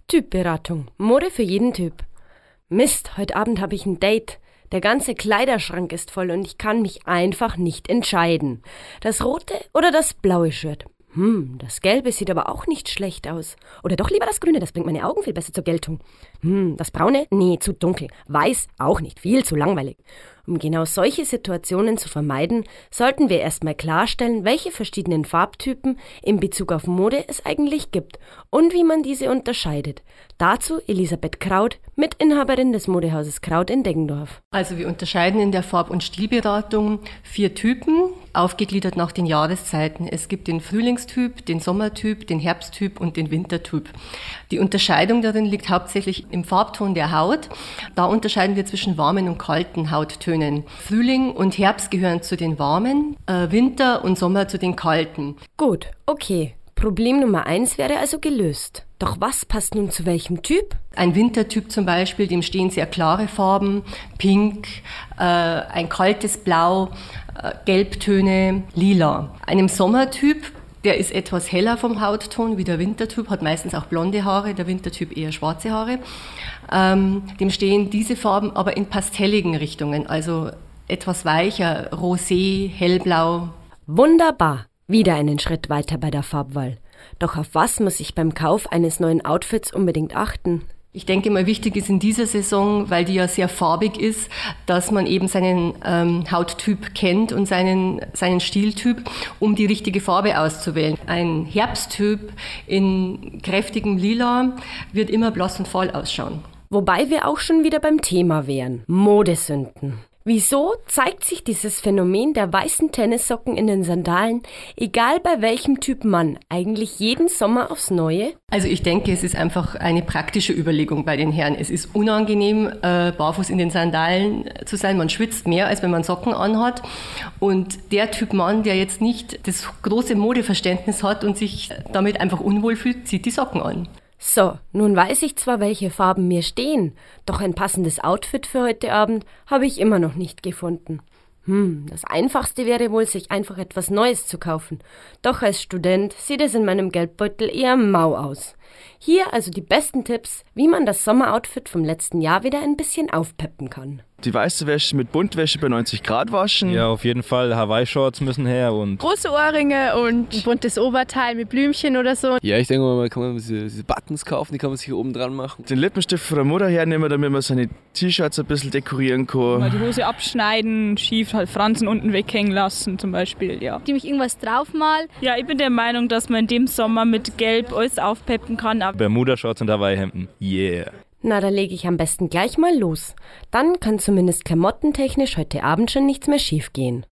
Typberatung. Mode für jeden Typ. Mist, heute Abend habe ich ein Date. Der ganze Kleiderschrank ist voll und ich kann mich einfach nicht entscheiden. Das rote oder das blaue Shirt? Das gelbe sieht aber auch nicht schlecht aus. Oder doch lieber das grüne, das bringt meine Augen viel besser zur Geltung. Das braune? Nee, zu dunkel. Weiß? Auch nicht, viel zu langweilig. Um genau solche Situationen zu vermeiden, sollten wir erstmal klarstellen, welche verschiedenen Farbtypen in Bezug auf Mode es eigentlich gibt und wie man diese unterscheidet. Dazu Elisabeth Kraut, Mitinhaberin des Modehauses Kraut in Deggendorf. Also wir unterscheiden in der Farb- und Stilberatung 4 Typen, aufgegliedert nach den Jahreszeiten. Es gibt den Frühlingstyp, den Sommertyp, den Herbsttyp und den Wintertyp. Die Unterscheidung darin liegt hauptsächlich im Farbton der Haut. Da unterscheiden wir zwischen warmen und kalten Hauttönen. Frühling und Herbst gehören zu den warmen, Winter und Sommer zu den kalten. Gut, okay. Problem Nummer 1 wäre also gelöst. Doch was passt nun zu welchem Typ? Ein Wintertyp zum Beispiel, dem stehen sehr klare Farben, Pink, ein kaltes Blau, Gelbtöne, Lila. Einem Sommertyp, der ist etwas heller vom Hautton wie der Wintertyp, hat meistens auch blonde Haare, der Wintertyp eher schwarze Haare. Dem stehen diese Farben aber in pastelligen Richtungen, also etwas weicher, rosé, hellblau. Wunderbar, wieder einen Schritt weiter bei der Farbwahl. Doch auf was muss ich beim Kauf eines neuen Outfits unbedingt achten? Ich denke mal, wichtig ist in dieser Saison, weil die ja sehr farbig ist, dass man eben seinen Hauttyp kennt und seinen Stiltyp, um die richtige Farbe auszuwählen. Ein Herbsttyp in kräftigem Lila wird immer blass und fahl ausschauen. Wobei wir auch schon wieder beim Thema wären. Modesünden. Wieso zeigt sich dieses Phänomen der weißen Tennissocken in den Sandalen, egal bei welchem Typ Mann, eigentlich jeden Sommer aufs Neue? Also ich denke, es ist einfach eine praktische Überlegung bei den Herren. Es ist unangenehm, barfuß in den Sandalen zu sein. Man schwitzt mehr, als wenn man Socken anhat. Und der Typ Mann, der jetzt nicht das große Modeverständnis hat und sich damit einfach unwohl fühlt, zieht die Socken an. So, nun weiß ich zwar, welche Farben mir stehen, doch ein passendes Outfit für heute Abend habe ich immer noch nicht gefunden. Das Einfachste wäre wohl, sich einfach etwas Neues zu kaufen. Doch als Student sieht es in meinem Geldbeutel eher mau aus. Hier also die besten Tipps, wie man das Sommeroutfit vom letzten Jahr wieder ein bisschen aufpeppen kann. Die weiße Wäsche mit Buntwäsche bei 90 Grad waschen. Ja, auf jeden Fall. Hawaii-Shorts müssen her und große Ohrringe und ein buntes Oberteil mit Blümchen oder so. Ja, ich denke mal, kann man diese Buttons kaufen, die kann man sich hier oben dran machen. Den Lippenstift von der Mutter hernehmen, damit man seine T-Shirts ein bisschen dekorieren kann. Mal die Hose abschneiden, schief halt Fransen unten weghängen lassen zum Beispiel, ja. Die mich irgendwas draufmal. Ja, ich bin der Meinung, dass man in dem Sommer mit Gelb alles aufpeppen kann. Bermuda-Shorts und Hawaii-Hemden. Yeah. Na, da lege ich am besten gleich mal los. Dann kann zumindest klamottentechnisch heute Abend schon nichts mehr schief gehen.